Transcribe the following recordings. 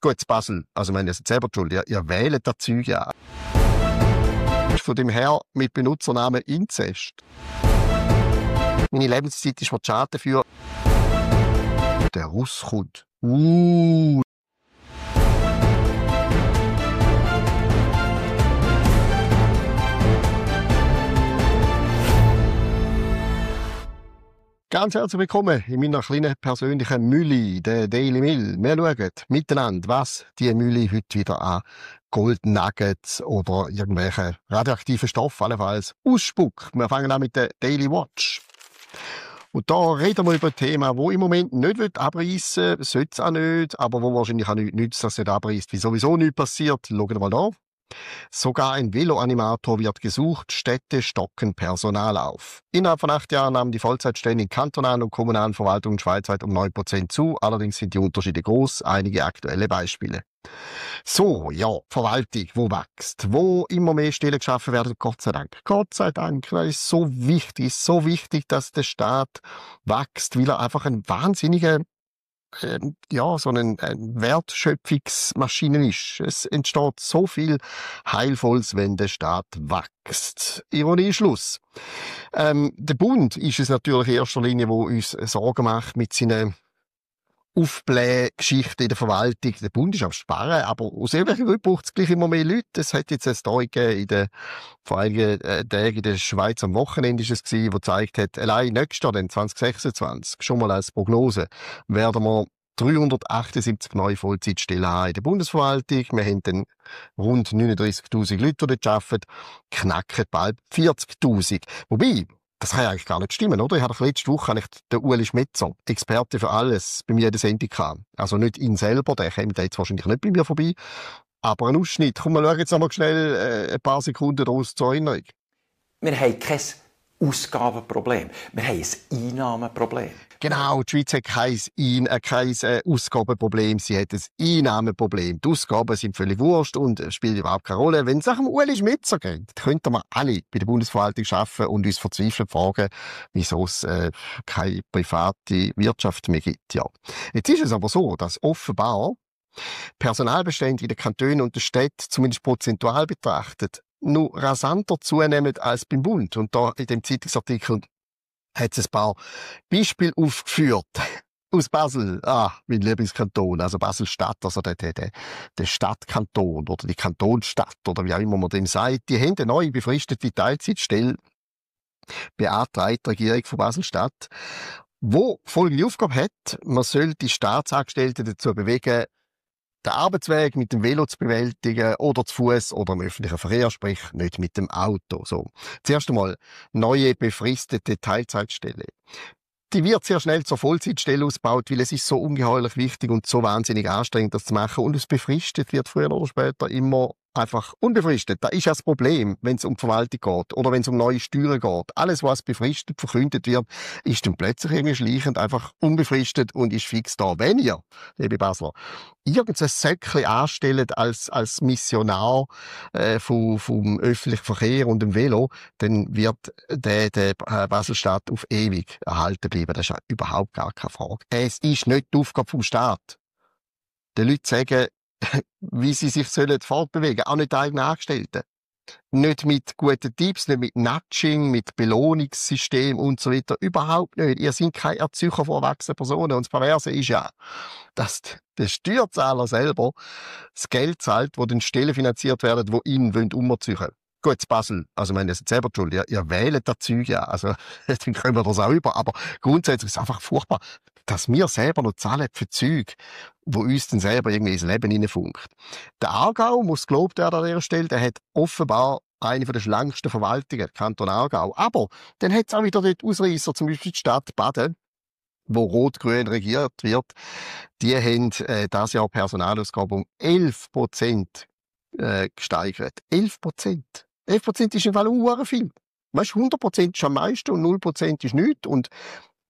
Gut, Basel, also ich meine, ihr seid selber schuld, ihr wählt das Zeug ja. Von dem Herr mit Benutzernamen Inzest. Meine Lebenszeit ist mir zu schade dafür. Der Russ kommt. Ganz herzlich willkommen in meiner kleinen persönlichen Mühle, der Daily Mill. Wir schauen miteinander, was die Mühle heute wieder an Gold Nuggets oder irgendwelche radioaktiven Stoffe allenfalls ausspuckt. Wir fangen an mit der Daily Watch. Und da reden wir über ein Thema, das im Moment nicht abreißen will, sollte es auch nicht, aber wo wahrscheinlich auch nichts nützt, dass es nicht abreißt, wie sowieso nichts passiert. Schauen wir mal da. Sogar ein Veloanimator wird gesucht, Städte stocken Personal auf. Innerhalb von 8 Jahren nahmen die Vollzeitstellen in kantonalen und kommunalen Verwaltungen schweizweit um 9% zu. Allerdings sind die Unterschiede groß. Einige aktuelle Beispiele. So, ja, Verwaltung, wo wächst, wo immer mehr Stellen geschaffen werden, Gott sei Dank. Gott sei Dank, das ist so wichtig, dass der Staat wächst, weil er einfach ein wahnsinniger so eine Wertschöpfungsmaschine ist. Es entsteht so viel Heilvolles, wenn der Staat wächst. Ironie, Schluss. Der Bund ist es natürlich in erster Linie, wo uns Sorgen macht mit seinen Aufblähgeschichten in der Verwaltung. Der Bund ist am Sparen, aber aus irgendwelchen Gründen braucht es gleich immer mehr Leute. Es hat jetzt eine Story gegeben vor einigen Tagen in der Schweiz am Wochenende ist es gewesen, wo gezeigt hat, allein nächstes Jahr, dann 2026, schon mal als Prognose, werden wir 378 neue Vollzeitstellen haben in der Bundesverwaltung. Wir haben dann rund 39.000 Leute, die dort arbeiten, knacken bald 40.000. Wobei, das kann ja eigentlich gar nicht stimmen, oder? Ich hatte letzte Woche den Ueli Schmetzer, Experte für alles, bei mir in der Sendung gehabt. Also nicht ihn selber, der kommt jetzt wahrscheinlich nicht bei mir vorbei, aber ein Ausschnitt. Komm, wir schauen jetzt einmal schnell ein paar Sekunden daraus zur Erinnerung. Wir haben kein Ausgabenproblem, wir haben ein Einnahmenproblem. Genau, die Schweiz hat kein Ausgabenproblem, sie hat ein Einnahmenproblem. Die Ausgaben sind völlig wurscht und spielen überhaupt keine Rolle. Wenn es nach dem Ueli Schmetzer geht, könnten wir alle bei der Bundesverwaltung arbeiten und uns verzweifelt fragen, wieso es keine private Wirtschaft mehr gibt. Ja. Jetzt ist es aber so, dass offenbar Personalbestände in den Kantonen und den Städten, zumindest prozentual betrachtet, noch rasanter zunehmen als beim Bund. Und da in dem Zeitungsartikel hat es ein paar Beispiele aufgeführt. Aus Basel, mein Lieblingskanton, also Basel-Stadt, also der Stadtkanton oder die Kantonsstadt oder wie auch immer man dem sagt, die haben eine neue befristete Teilzeitstelle beantragt, die Regierung von Basel-Stadt, wo folgende Aufgabe hat: Man soll die Staatsangestellten dazu bewegen, den Arbeitsweg mit dem Velo zu bewältigen oder zu Fuß oder im öffentlichen Verkehr, sprich nicht mit dem Auto. So. Zuerst einmal neue befristete Teilzeitstelle. Die wird sehr schnell zur Vollzeitstelle ausgebaut, weil es ist so ungeheuerlich wichtig und so wahnsinnig anstrengend, das zu machen. Und es befristet wird früher oder später immer einfach unbefristet. Das ist ja das Problem, wenn es um die Verwaltung geht oder wenn es um neue Steuern geht. Alles, was befristet verkündet wird, ist dann plötzlich irgendwie schleichend einfach unbefristet und ist fix da. Wenn ihr, liebe Basler, irgendein Säckchen anstellt als Missionar vom öffentlichen Verkehr und dem Velo, dann wird der Basel-Stadt auf ewig erhalten bleiben. Das ist ja überhaupt gar keine Frage. Es ist nicht die Aufgabe vom Staat, den Leuten zu sagen, wie sie sich fortbewegen sollen. Auch nicht die eigenen Angestellten. Nicht mit guten Tipps, nicht mit Nudging, mit Belohnungssystem und so weiter. Überhaupt nicht. Ihr seid keine Erzeuger von erwachsenen Personen. Und das Perverse ist ja, dass der Steuerzahler selber das Geld zahlt, das den Stellen finanziert werden, die ihn umziehen wollen. Gut, Basel, also ich meine, ihr seid selber schuld, ihr wählt das Zeug ja, also dann können wir das auch über, aber grundsätzlich ist es einfach furchtbar, dass wir selber noch zahlen für Zeug, wo uns dann selber irgendwie ins Leben hineinfunkt. Der Aargau, muss gelobt werden an dieser Stelle, der hat offenbar eine der schlanksten Verwaltungen, Kanton Aargau, aber dann hat es auch wieder dort Ausreisser, zum Beispiel die Stadt Baden, wo rot-grün regiert wird, die haben dieses Jahr Personalausgaben um 11% gesteigert. 11%. 11% ist im Fall viel. Weißt, 100% ist am meisten und 0% ist nichts. Und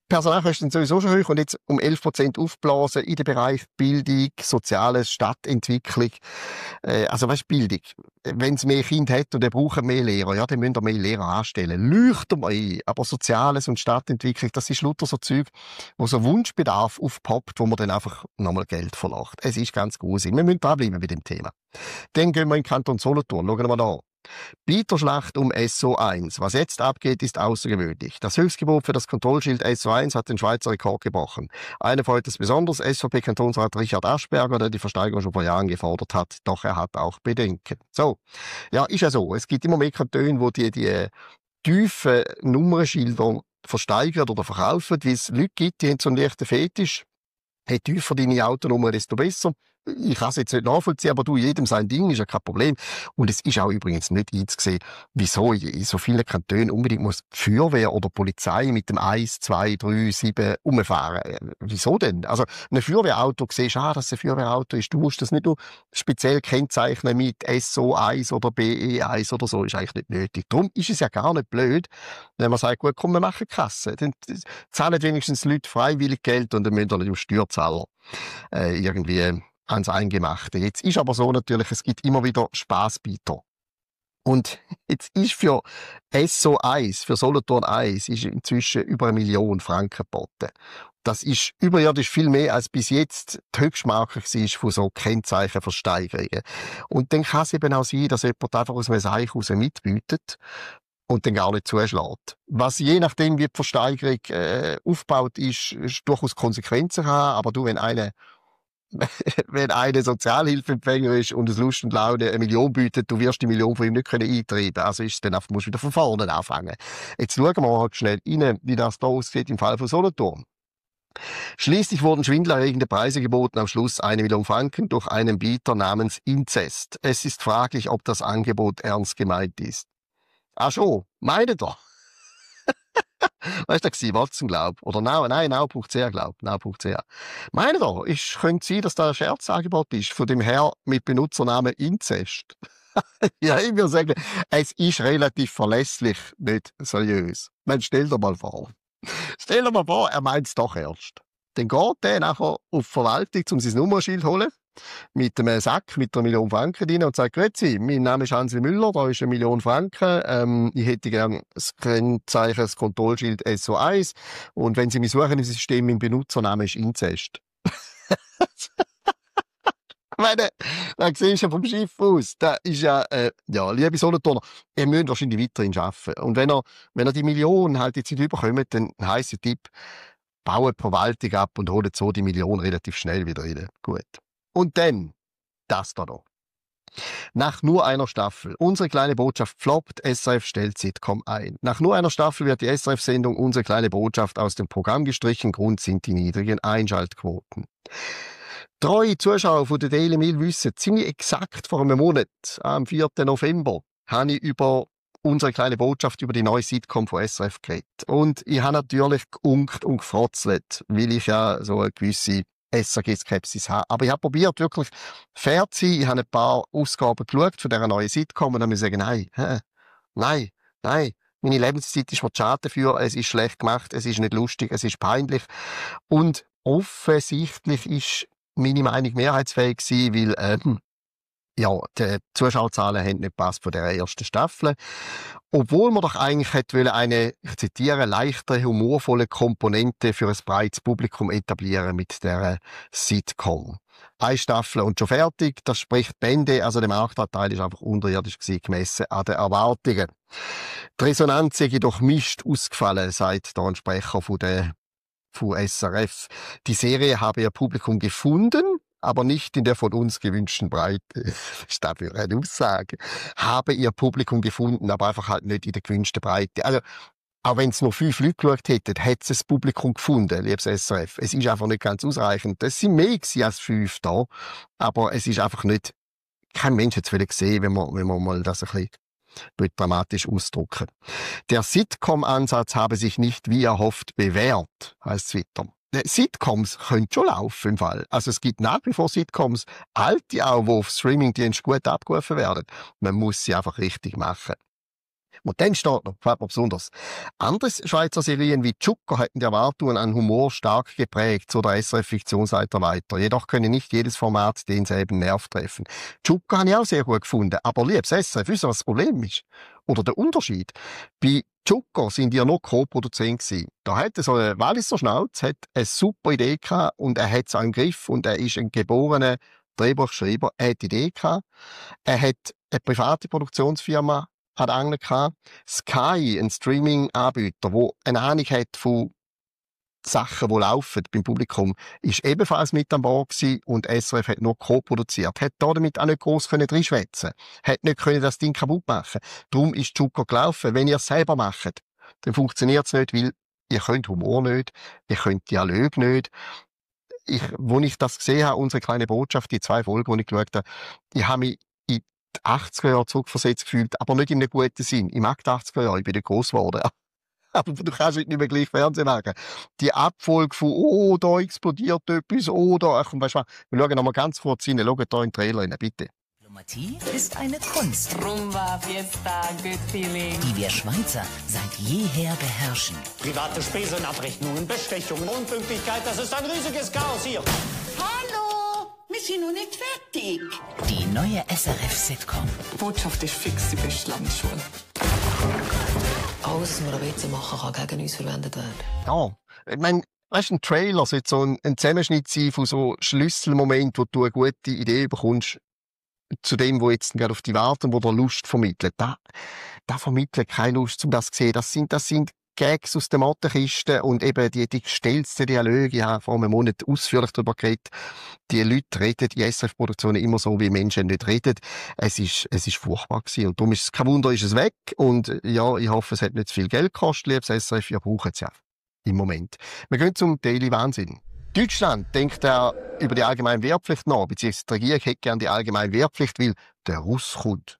Personalkosten sind sowieso schon hoch und jetzt um 11% aufblasen in den Bereich Bildung, Soziales, Stadtentwicklung. Also weißt, Bildung. Wenn es mehr Kinder hat und er braucht mehr Lehrer, ja, dann müsst ihr mehr Lehrer anstellen. Leuchten wir ein. Aber Soziales und Stadtentwicklung, das ist lauter so Zeug, wo so Wunschbedarf aufpoppt, wo man dann einfach nochmal Geld verlangt. Es ist ganz gruselig. Wir müssen dranbleiben bei dem Thema. Dann gehen wir in den Kanton Solothurn. Schauen wir mal da. Bieterschlacht um SO1. Was jetzt abgeht, ist außergewöhnlich. Das Höchstgebot für das Kontrollschild SO1 hat den Schweizer Rekord gebrochen. Einer freut es besonders, SVP-Kantonsrat Richard Aschberger, der die Versteigerung schon vor Jahren gefordert hat. Doch er hat auch Bedenken. So. Ja, ist ja so. Es gibt immer mehr Kantone, wo die tiefen Nummernschilder versteigern oder verkaufen, weil es Leute gibt, die haben so einen leichten Fetisch. Je tiefer deine Autonummer, desto besser. Ich kann es jetzt nicht nachvollziehen, aber du, jedem sein Ding, ist ja kein Problem. Und es ist auch übrigens nicht einzusehen, wieso in so vielen Kantonen unbedingt muss die Feuerwehr oder die Polizei mit dem 1, 2, 3, 7 umfahren. Wieso denn? Also, ein Feuerwehrauto, siehst du, dass es ein Feuerwehrauto ist. Du musst das nicht nur speziell kennzeichnen mit SO1 oder BE1 oder so, ist eigentlich nicht nötig. Darum ist es ja gar nicht blöd, wenn man sagt, gut, komm, wir machen Kasse. Dann zahlen wenigstens die Leute freiwillig Geld und dann müssen wir nicht im Steuerzahler irgendwie ans Eingemachte. Jetzt ist aber so natürlich, es gibt immer wieder Spaßbieter. Und jetzt ist für SO1, für Solothurn 1, ist inzwischen über 1 Million Franken geboten. Das ist überirdisch viel mehr, als bis jetzt die Höchstmarke war von so Kennzeichenversteigerungen. Und dann kann es eben auch sein, dass jemand einfach aus einem Seich raus mitbietet und dann gar nicht zuschlägt. Was je nachdem, wie die Versteigerung aufgebaut ist, durchaus Konsequenzen haben. Aber du, wenn einer Sozialhilfeempfänger ist und es Lust und Laune 1 Million bietet, du wirst die Million von ihm nicht eintreiben können. Also ist es dann einfach, musst du wieder von vorne anfangen. Jetzt schauen wir halt schnell rein, wie das da aussieht im Fall von Solothurn. Schließlich wurden schwindelerregende Preise geboten, am Schluss 1 Million Franken durch einen Bieter namens Inzest. Es ist fraglich, ob das Angebot ernst gemeint ist. Ach schon, meint ihr? Weißt du, Watson, glaub. Oder now.ch, glaub. Now.ch. Meint ihr, könnte sein, dass da ein Scherzangebot ist von dem Herr mit Benutzernamen Inzest? Ja, ich würde sagen, es ist relativ verlässlich, nicht seriös. Man, stell dir mal vor. Stell dir mal vor, er meint es doch ernst. Dann geht er nachher auf die Verwaltung, um sein Nummernschild zu holen, mit einem Sack mit 1 Million Franken drin und sagt, grüezi, mein Name ist Hansi Müller, da ist 1 Million Franken, ich hätte gern das Kennzeichen, das Kontrollschild SO1 und wenn Sie mich suchen im System, mein Benutzername ist Inzest. Ich meine, da siehst du vom Schiff aus. Da ist ja, liebe Solothurner, ihr müsst wahrscheinlich weiterhin arbeiten. Und wenn ihr die Millionen halt jetzt nicht überkommt, dann heisst Tipp, baut die Verwaltung ab und holt so die Million relativ schnell wieder rein. Gut. Und dann, das da noch. Nach nur einer Staffel. Unsere kleine Botschaft floppt, SRF stellt Sitcom ein. Nach nur einer Staffel wird die SRF-Sendung Unsere kleine Botschaft aus dem Programm gestrichen. Grund sind die niedrigen Einschaltquoten. Treue Zuschauer von der Daily Mail wissen, ziemlich exakt vor einem Monat, am 4. November, habe ich über unsere kleine Botschaft über die neue Sitcom von SRF geredet. Und ich habe natürlich geunkt und gefrotzelt, weil ich ja so eine gewisse SRG-Skepsis habe. Aber ich habe probiert, wirklich fair zu sein. Ich habe ein paar Ausgaben geschaut von dieser neuen Sitcom und dann muss ich sagen, nein. Meine Lebenszeit ist mir zu schade dafür, es ist schlecht gemacht, es ist nicht lustig, es ist peinlich. Und offensichtlich ist meine Meinung mehrheitsfähig gewesen, weil die Zuschauerzahlen haben nicht gepasst von der ersten Staffel. Obwohl man doch eigentlich hätte eine, ich zitiere, leichtere, humorvolle Komponente für ein breites Publikum etablieren mit der Sitcom. 1 Staffel und schon fertig, das spricht Bände, also der Marktanteil ist einfach unterirdisch gewesen, gemessen an den Erwartungen. Die Resonanz sei doch mischt ausgefallen, sagt da ein Sprecher von SRF. Die Serie habe ihr Publikum gefunden, aber nicht in der von uns gewünschten Breite. Was ist das für eine Aussage? Habe ihr Publikum gefunden, aber einfach halt nicht in der gewünschten Breite. Also, auch wenn es nur 5 Leute geschaut hätten, hätte es das Publikum gefunden, liebes SRF. Es ist einfach nicht ganz ausreichend. Es sind mehr als 5 da, aber es ist einfach nicht, kein Mensch hat es gesehen, wenn man mal das ein bisschen dramatisch ausdrücken. Der Sitcom-Ansatz habe sich nicht wie erhofft bewährt, heisst es weiter. Sitcoms können schon laufen im Fall. Also es gibt nach wie vor Sitcoms, alte auch, die auf Streamingdienst gut abgerufen werden. Man muss sie einfach richtig machen. Und dann steht noch, gefällt mir besonders, andere Schweizer Serien wie Zucker hätten die Erwartungen an Humor stark geprägt, so der SRF-Fiktionsleiter weiter. Jedoch könne nicht jedes Format denselben Nerv treffen. Zucker habe ich auch sehr gut gefunden, aber liebes SRF, wisst ihr, was das Problem ist? Oder der Unterschied? Bei Zucker sind ihr noch Co-Produzent gewesen. Da hat so ein Walliser Schnauz, hat eine super Idee gehabt und er hat es auch im Griff und er ist ein geborener Drehbuchschreiber. Er hat die Idee gehabt. Er hat eine private Produktionsfirma an der Angel gehabt. Sky, ein Streaming-Anbieter, der eine Ahnung hat von Sachen, die laufen beim Publikum, ist ebenfalls mit an Bord gewesen und SRF hat nur co-produziert. Hat damit auch nicht gross reinschwätzen. Hat nicht können das Ding kaputt machen. Darum ist Zucker gelaufen. Wenn ihr es selber macht, dann funktioniert es nicht, weil ihr könnt Humor nicht, ihr könnt Dialog nicht. Wo ich das gesehen habe, unsere kleine Botschaft, die 2 Folgen, die ich geschaut habe, ich habe mich in die 80er Jahre zurückversetzt gefühlt, aber nicht in einem guten Sinn. Ich mag die 80er Jahre, ich bin nicht gross geworden. Aber du kannst nicht mehr gleich Fernsehen machen. Die Abfolge von, oh, da explodiert etwas, oh, da, ach, weißt du was, wir schauen noch mal ganz kurz rein, schaut da in den Trailer rein, bitte. Diplomatie ist eine Kunst, Rumba, Fiesta, good feeling. die wir Schweizer seit jeher beherrschen. Private Spesenabrechnungen, Bestechungen, Unpünktlichkeit, das ist ein riesiges Chaos hier. Hallo, wir sind noch nicht fertig. Die neue SRF-Sitcom. Botschaft ist fix, sie bist Landesschule. Alles, was wir an WC machen kann, gegen uns verwendet werden. Ja, ich meine, weißt du, ein Trailer sollte so ein Zusammenschnitt sein von so Schlüsselmomenten, wo du eine gute Idee bekommst, zu dem, wo jetzt gerade auf die warten, wo der Lust vermittelt. Da vermittelt keine Lust, um das zu sehen. Das sind Gags aus der Mottenkiste und eben die gestellten Dialoge. Ich habe vor einem Monat ausführlich darüber geredet. Die Leute reden in SRF-Produktionen immer so, wie Menschen nicht reden. Es ist furchtbar gewesen. Und darum ist es kein Wunder, ist es weg. Und ja, ich hoffe, es hat nicht zu viel Geld gekostet, liebes SRF. Ihr braucht es ja im Moment. Wir gehen zum Daily Wahnsinn. Deutschland denkt über die allgemeine Wehrpflicht nach, beziehungsweise die Regierung hätte gerne die allgemeine Wehrpflicht, weil der Russ kommt.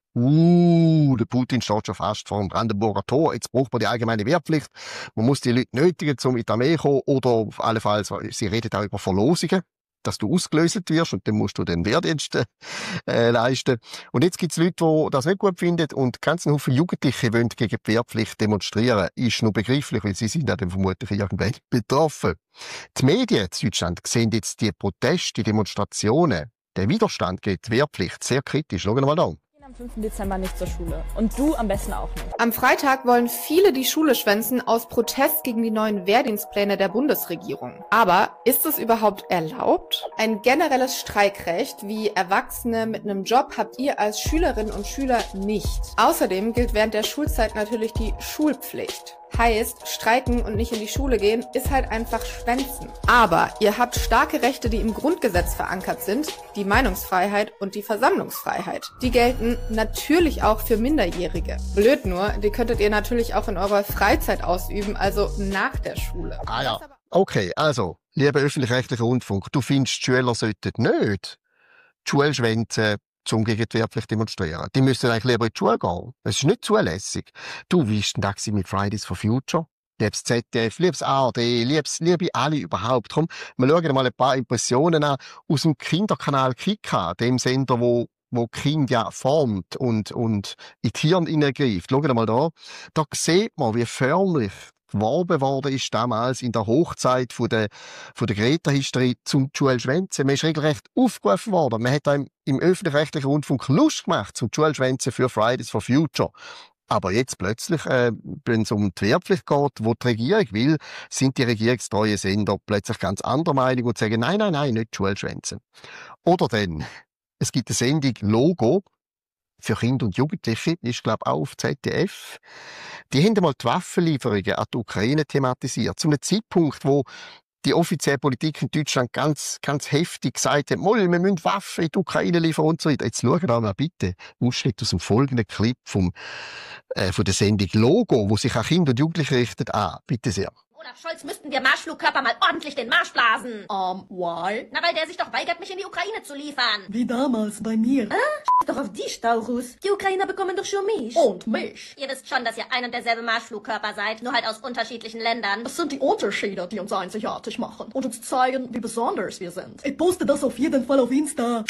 Der Putin steht schon fast vor dem Brandenburger Tor. Jetzt braucht man die allgemeine Wehrpflicht. Man muss die Leute nötigen, um in die Armee zu kommen. Oder auf alle Fälle, sie reden auch über Verlosungen, dass du ausgelöst wirst und dann musst du den Wehrdienst leisten. Und jetzt gibt es Leute, die das nicht gut finden und ganz Haufen Jugendliche wollen gegen die Wehrpflicht demonstrieren. Ist nur begreiflich, weil sie sind dann vermutlich irgendwann betroffen. Die Medien in Deutschland sehen jetzt die Proteste, die Demonstrationen, den Widerstand gegen die Wehrpflicht sehr kritisch. Schauen wir mal an. Am 5. Dezember nicht zur Schule. Und du am besten auch nicht. Am Freitag wollen viele die Schule schwänzen aus Protest gegen die neuen Wehrdienstpläne der Bundesregierung. Aber ist es überhaupt erlaubt? Ein generelles Streikrecht wie Erwachsene mit einem Job habt ihr als Schülerinnen und Schüler nicht. Außerdem gilt während der Schulzeit natürlich die Schulpflicht. Heißt, streiken und nicht in die Schule gehen, ist halt einfach schwänzen. Aber ihr habt starke Rechte, die im Grundgesetz verankert sind, die Meinungsfreiheit und die Versammlungsfreiheit. Die gelten natürlich auch für Minderjährige. Blöd nur, die könntet ihr natürlich auch in eurer Freizeit ausüben, also nach der Schule. Ah ja, okay, also, lieber öffentlich-rechtlicher Rundfunk, du findest, die Schüler sollten nicht die Schule schwänzen, um gegen die Wehrpflicht demonstrieren. Die müssen eigentlich lieber in die Schule gehen. Das ist nicht zulässig. Du bist ein Taxi mit Fridays for Future, liebes ZDF, liebes ARD, liebe alle überhaupt. Komm, wir schauen mal ein paar Impressionen an aus dem Kinderkanal Kika, dem Sender, wo Kinder ja formt und in die Hirn hineingreift. Schauen mal da. Da sieht man, wie förmlich geworben worden ist damals in der Hochzeit von der Greta-Hysterie zum Schule schwänzen. Man ist regelrecht aufgerufen worden. Man hat im öffentlich-rechtlichen Rundfunk Lust gemacht zum Schule schwänzen für Fridays for Future. Aber jetzt plötzlich, wenn es um die Wehrpflicht geht, wo die Regierung will, sind die regierungstreuen Sender plötzlich ganz anderer Meinung und sagen, nein, nicht die Schule schwänzen. Oder dann, es gibt eine Sendung Logo für Kinder und Jugendliche, ist, glaube ich, auch auf ZDF. Die haben einmal die Waffenlieferungen an die Ukraine thematisiert. Zu einem Zeitpunkt, wo die offizielle Politik in Deutschland ganz, ganz heftig gesagt hat, wir müssen Waffen in die Ukraine liefern und so weiter. Jetzt schauen wir mal bitte Ausschnitt aus dem folgenden Clip von der Sendung Logo, wo sich an Kinder und Jugendliche richtet. Bitte sehr. Olaf Scholz, müssten wir Marschflugkörper mal ordentlich den Marsch blasen. Why? Na, weil der sich doch weigert, mich in die Ukraine zu liefern. Wie damals bei mir. Doch auf dich, Taurus. Die Ukrainer bekommen doch schon mich. Und mich. Ihr wisst schon, dass ihr ein und derselbe Marschflugkörper seid, nur halt aus unterschiedlichen Ländern. Es sind die Unterschiede, die uns einzigartig machen und uns zeigen, wie besonders wir sind. Ich poste das auf jeden Fall auf Insta.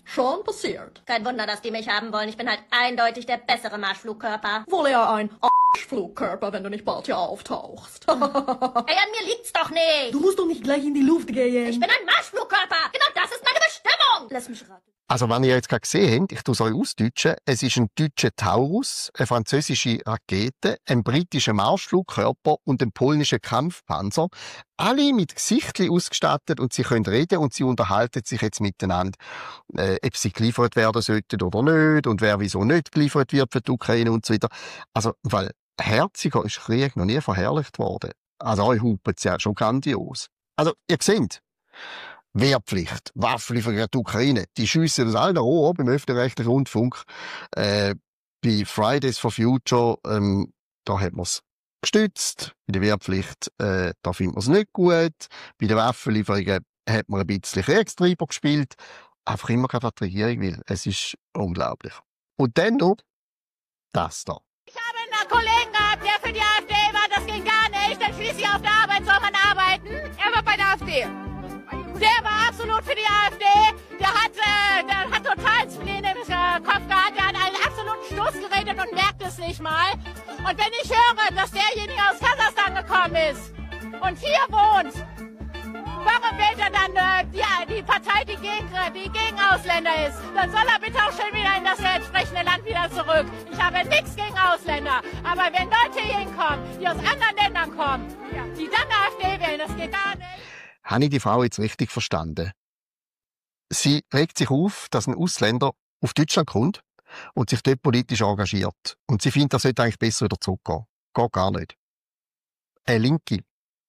Schon passiert. Kein Wunder, dass die mich haben wollen. Ich bin halt eindeutig der bessere Marschflugkörper. Wohl eher ein Arschflugkörper, wenn du nicht bald hier auftauchst. Ey, an mir liegt's doch nicht. Du musst doch nicht gleich in die Luft gehen. Ich bin ein Marschflugkörper. Genau das ist meine Bestimmung. Lass mich raten. Also, wenn ihr jetzt gerade gesehen habt, ich tue es euch ausdeutschen, es ist ein deutscher Taurus, eine französische Rakete, ein britischer Marschflugkörper und ein polnischer Kampfpanzer. Alle mit Gesichtli ausgestattet und sie können reden und sie unterhalten sich jetzt miteinander, ob sie geliefert werden sollten oder nicht und wer wieso nicht geliefert wird für die Ukraine und so weiter. Also, weil herziger ist Krieg noch nie verherrlicht worden. Also, euch hupet es ja schon grandios. Also, ihr seht, Wehrpflicht, Waffenlieferung an die Ukraine, die schiessen das allen Rohr beim öffentlich-rechtlichen Rundfunk. Bei Fridays for Future, da hat man es gestützt. Bei der Wehrpflicht, da findet man es nicht gut. Bei den Waffenlieferungen hat man ein bisschen Kriegstreiber gespielt. Einfach immer gerade, was die Regierung will. Es ist unglaublich. Und dann noch das da. Ich habe einen Kollegen gehabt, der für die AfD war, das ging gar nicht. Dann schließlich auf der Arbeit soll man arbeiten. Er war bei der AfD. Der war absolut für die AfD. Der hat total Spleen im Kopf gehabt. Der hat einen absoluten Stoß geredet und merkt es nicht mal. Und wenn ich höre, dass derjenige aus Kasachstan gekommen ist und hier wohnt, warum wählt er dann die Partei, die gegen Ausländer ist? Dann soll er bitte auch schön wieder in das entsprechende Land wieder zurück. Ich habe nichts gegen Ausländer. Aber wenn Leute hier hinkommen, die aus anderen Ländern kommen, die dann AfD wählen, das geht gar nicht. Habe ich die Frau jetzt richtig verstanden? Sie regt sich auf, dass ein Ausländer auf Deutschland kommt und sich dort politisch engagiert. Und sie findet, das sollte eigentlich besser wieder zurückgehen. Geht gar nicht. Eine Linke.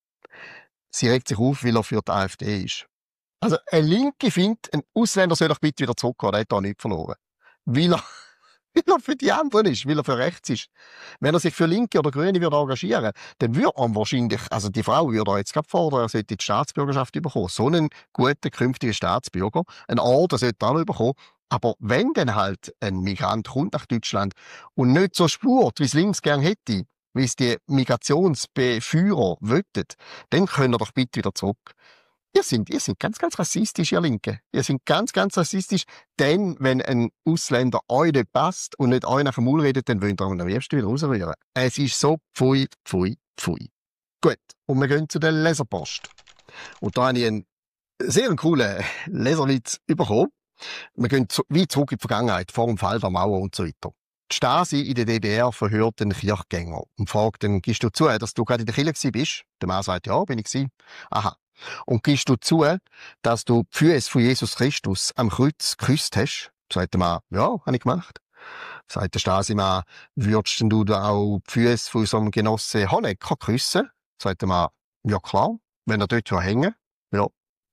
Sie regt sich auf, weil er für die AfD ist. Also, eine Linke findet, ein Ausländer soll doch bitte wieder zurückgehen, der hat da nichts verloren. Weil er für die anderen ist, weil er für rechts ist. Wenn er sich für Linke oder Grüne würde engagieren, dann würde er wahrscheinlich, also die Frau würde er jetzt gerade fordern, er sollte die Staatsbürgerschaft bekommen. So einen guten, künftigen Staatsbürger. Ein Orden sollte er auch noch bekommen. Aber wenn dann halt ein Migrant kommt nach Deutschland und nicht so spurt, wie es links gern hätte, wie es die Migrationsbefeuerer wollten, dann können wir doch bitte wieder zurück. Ihr seid ganz, ganz rassistisch, ihr Linken. Ihr seid ganz, ganz rassistisch, denn wenn ein Ausländer euch nicht passt und nicht euch nach dem Maul redet, dann wollt ihr ihn am liebsten wieder rausrühren. Es ist so pfui, pfui, pfui. Gut, und wir gehen zu der Leserpost. Und da habe ich einen sehr coolen Leserwitz bekommen. Wir gehen weit zurück in die Vergangenheit, vor dem Fall der Mauer und so weiter. Die Stasi in der DDR verhört einen Kirchgänger und fragt ihn, gibst du zu, dass du gerade in der Kirche bist? Der Mann sagt, ja, bin ich gewesen. Aha. Und gibst du zu, dass du die Füße von Jesus Christus am Kreuz geküsst hast? Sagt der Mann, ja, habe ich gemacht. Sagt der Stasi-Mann, würdest du da auch die Füße von unserem Genossen Honecker küssen? Sagt der Mann, ja klar, wenn er dort hängen. Ja.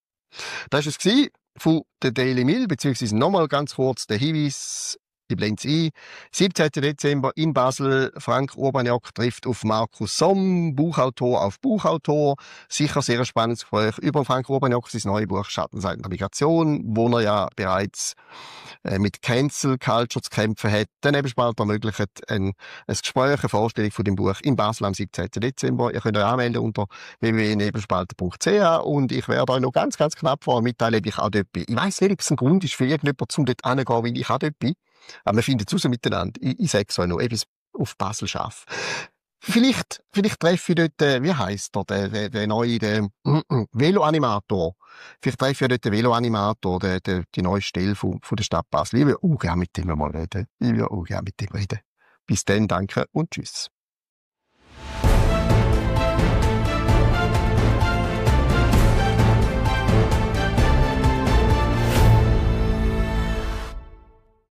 Das war es von der Daily Mail, beziehungsweise nochmal ganz kurz der Hinweis, ich blende es ein. 17. Dezember in Basel. Frank Urbaniak trifft auf Markus Somm, Buchautor auf Buchautor. Sicher sehr ein spannendes Gespräch über Frank Urbaniak, sein neues Buch Schattenseiten der Migration, wo er ja bereits mit Cancel Culture zu kämpfen hat. Der Nebelspalter ermöglicht ein Gespräch, eine Vorstellung von dem Buch in Basel am 17. Dezember. Ihr könnt euch anmelden unter www.nebelspalter.ch und ich werde euch noch ganz, ganz knapp vorher mitteilen, ob ich auch dort bin. Ich weiss nicht, ob es ein Grund ist für irgendjemanden, um dort hinzugehen, weil ich auch dort bin. Aber wir finden es raus miteinander. Ich sage es euch noch, eben auf Basel schaffe. Vielleicht treffe ich dort, wie heisst der neue, Veloanimator. Vielleicht treffe ich dort den Veloanimator, die neue Stelle von der Stadt Basel. Ich will auch gerne mit dem mal reden. Bis dann, danke und tschüss.